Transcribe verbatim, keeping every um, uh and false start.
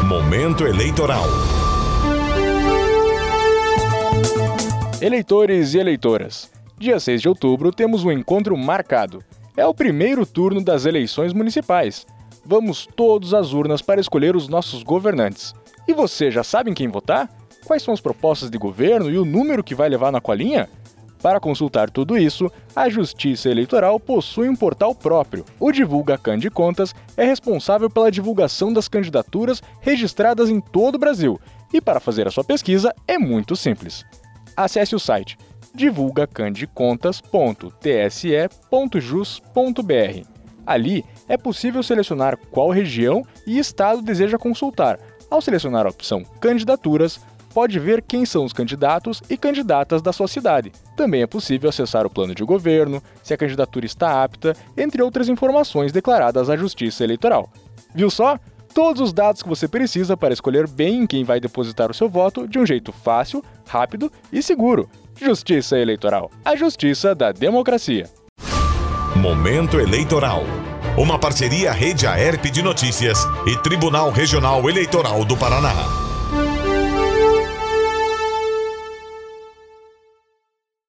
Momento eleitoral. Eleitores e eleitoras, dia seis de outubro temos um encontro marcado. É o primeiro turno das eleições municipais. Vamos todos às urnas para escolher os nossos governantes. E você já sabe em quem votar? Quais são as propostas de governo e o número que vai levar na colinha? Para consultar tudo isso, a Justiça Eleitoral possui um portal próprio. O DivulgaCan de Contas é responsável pela divulgação das candidaturas registradas em todo o Brasil. E para fazer a sua pesquisa é muito simples. Acesse o site divulga cande contas ponto t s e ponto jus ponto b r. Ali é possível selecionar qual região e estado deseja consultar. Ao selecionar a opção Candidaturas, pode ver quem são os candidatos e candidatas da sua cidade. Também é possível acessar o plano de governo, se a candidatura está apta, entre outras informações declaradas à Justiça Eleitoral. Viu só? Todos os dados que você precisa para escolher bem em quem vai depositar o seu voto de um jeito fácil, rápido e seguro. Justiça Eleitoral, a justiça da democracia. Momento eleitoral. Uma parceria Rede Aerp de Notícias e Tribunal Regional Eleitoral do Paraná.